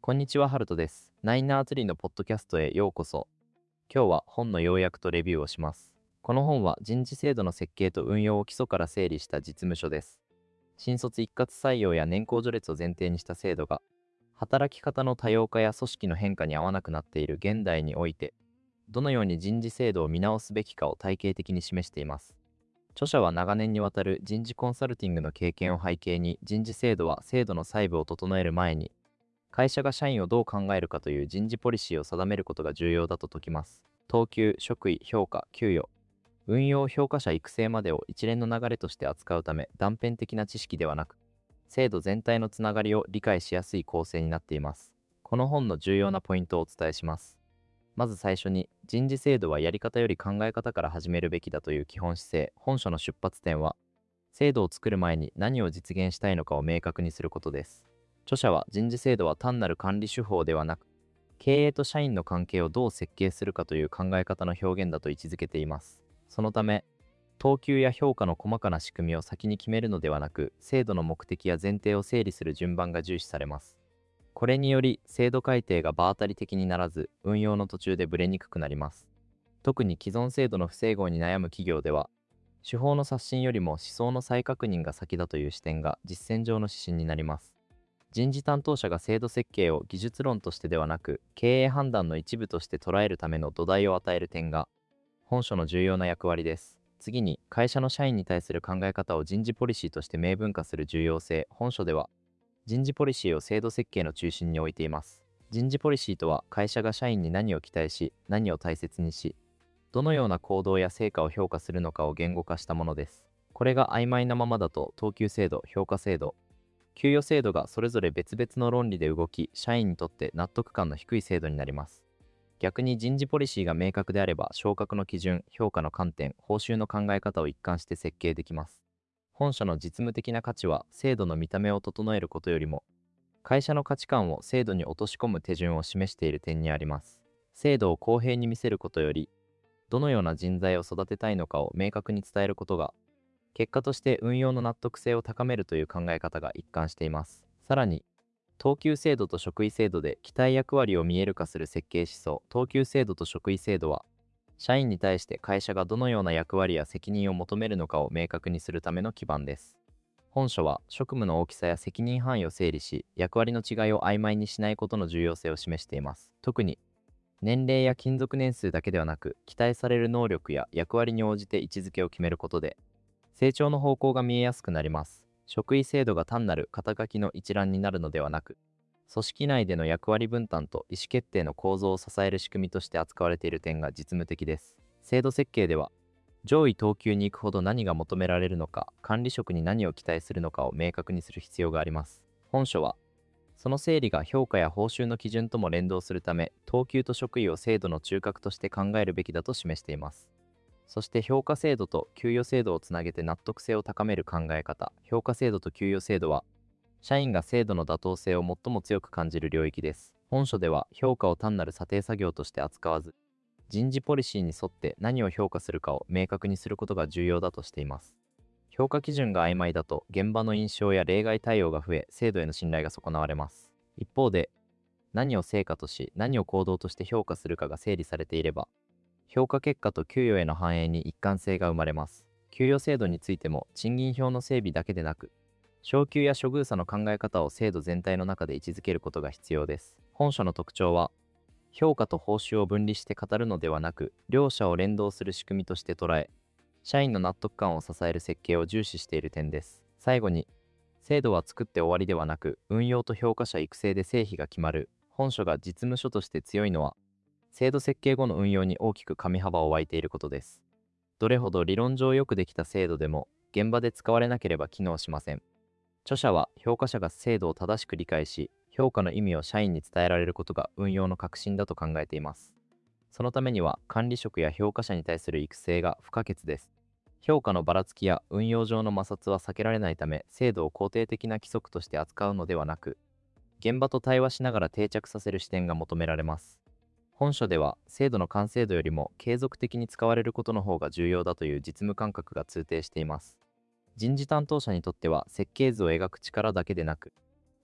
こんにちは、ハルトです。ナインナーツリーのポッドキャストへようこそ。今日は本の要約とレビューをします。この本は人事制度の設計と運用を基礎から整理した実務書です。新卒一括採用や年功序列を前提にした制度が、働き方の多様化や組織の変化に合わなくなっている現代において、どのように人事制度を見直すべきかを体系的に示しています。著者は長年にわたる人事コンサルティングの経験を背景に、人事制度は制度の細部を整える前に、会社が社員をどう考えるかという人事ポリシーを定めることが重要だと説きます。等級、職位、評価、給与、運用評価者育成までを一連の流れとして扱うため、断片的な知識ではなく、制度全体のつながりを理解しやすい構成になっています。この本の重要なポイントをお伝えします。まず最初に、人事制度はやり方より考え方から始めるべきだという基本姿勢。本書の出発点は、制度を作る前に何を実現したいのかを明確にすることです。著者は人事制度は単なる管理手法ではなく、経営と社員の関係をどう設計するかという考え方の表現だと位置づけています。そのため、等級や評価の細かな仕組みを先に決めるのではなく、制度の目的や前提を整理する順番が重視されます。これにより、制度改定が場当たり的にならず、運用の途中でブレにくくなります。特に既存制度の不整合に悩む企業では、手法の刷新よりも思想の再確認が先だという視点が実践上の指針になります。人事担当者が制度設計を技術論としてではなく、経営判断の一部として捉えるための土台を与える点が、本書の重要な役割です。次に、会社の社員に対する考え方を人事ポリシーとして明文化する重要性。本書では、人事ポリシーを制度設計の中心に置いています。人事ポリシーとは、会社が社員に何を期待し、何を大切にし、どのような行動や成果を評価するのかを言語化したものです。これが曖昧なままだと、等級制度、評価制度、給与制度がそれぞれ別々の論理で動き、社員にとって納得感の低い制度になります。逆に人事ポリシーが明確であれば、昇格の基準、評価の観点、報酬の考え方を一貫して設計できます。本書の実務的な価値は、制度の見た目を整えることよりも、会社の価値観を制度に落とし込む手順を示している点にあります。制度を公平に見せることより、どのような人材を育てたいのかを明確に伝えることが、結果として運用の納得性を高めるという考え方が一貫しています。さらに、等級制度と職位制度で期待役割を見える化する設計思想。等級制度と職位制度は、社員に対して会社がどのような役割や責任を求めるのかを明確にするための基盤です。本書は職務の大きさや責任範囲を整理し、役割の違いを曖昧にしないことの重要性を示しています。特に、年齢や勤続年数だけではなく、期待される能力や役割に応じて位置づけを決めることで、成長の方向が見えやすくなります。職位制度が単なる肩書きの一覧になるのではなく、組織内での役割分担と意思決定の構造を支える仕組みとして扱われている点が実務的です。制度設計では、上位等級に行くほど何が求められるのか、管理職に何を期待するのかを明確にする必要があります。本書は、その整理が評価や報酬の基準とも連動するため、等級と職位を制度の中核として考えるべきだと示しています。そして評価制度と給与制度をつなげて納得性を高める考え方。評価制度と給与制度は、社員が制度の妥当性を最も強く感じる領域です。本書では評価を単なる査定作業として扱わず、人事ポリシーに沿って何を評価するかを明確にすることが重要だとしています。評価基準が曖昧だと現場の印象や例外対応が増え、制度への信頼が損なわれます。一方で、何を成果とし、何を行動として評価するかが整理されていれば、評価結果と給与への反映に一貫性が生まれます。給与制度についても、賃金表の整備だけでなく、昇給や処遇差の考え方を制度全体の中で位置づけることが必要です。本書の特徴は、評価と報酬を分離して語るのではなく、両者を連動する仕組みとして捉え、社員の納得感を支える設計を重視している点です。最後に、制度は作って終わりではなく、運用と評価者育成で成否が決まる。本書が実務書として強いのは、制度設計後の運用に大きく上幅を湧いていることです。どれほど理論上よくできた制度でも、現場で使われなければ機能しません。著者は評価者が制度を正しく理解し、評価の意味を社員に伝えられることが運用の核心だと考えています。そのためには管理職や評価者に対する育成が不可欠です。評価のばらつきや運用上の摩擦は避けられないため、制度を肯定的な規則として扱うのではなく、現場と対話しながら定着させる視点が求められます。本書では、制度の完成度よりも継続的に使われることの方が重要だという実務感覚が通底しています。人事担当者にとっては設計図を描く力だけでなく、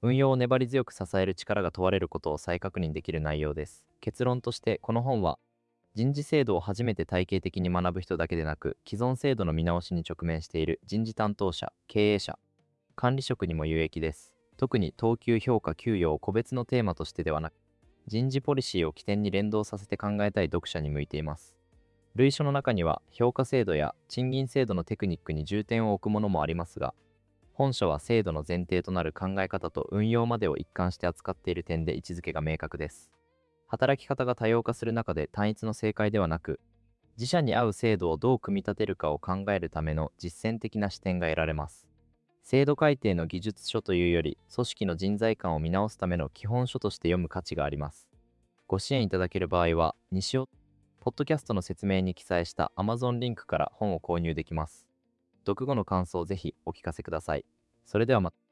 運用を粘り強く支える力が問われることを再確認できる内容です。結論として、この本は人事制度を初めて体系的に学ぶ人だけでなく、既存制度の見直しに直面している人事担当者、経営者、管理職にも有益です。特に等級評価給与を個別のテーマとしてではなく、人事ポリシーを起点に連動させて考えたい読者に向いています。類書の中には評価制度や賃金制度のテクニックに重点を置くものもありますが、本書は制度の前提となる考え方と運用までを一貫して扱っている点で位置づけが明確です。働き方が多様化する中で単一の正解ではなく、自社に合う制度をどう組み立てるかを考えるための実践的な視点が得られます。制度改定の技術書というより、組織の人材観を見直すための基本書として読む価値があります。ご支援いただける場合は、西尾、ポッドキャストの説明に記載した Amazon リンクから本を購入できます。読後の感想をぜひお聞かせください。それではまた。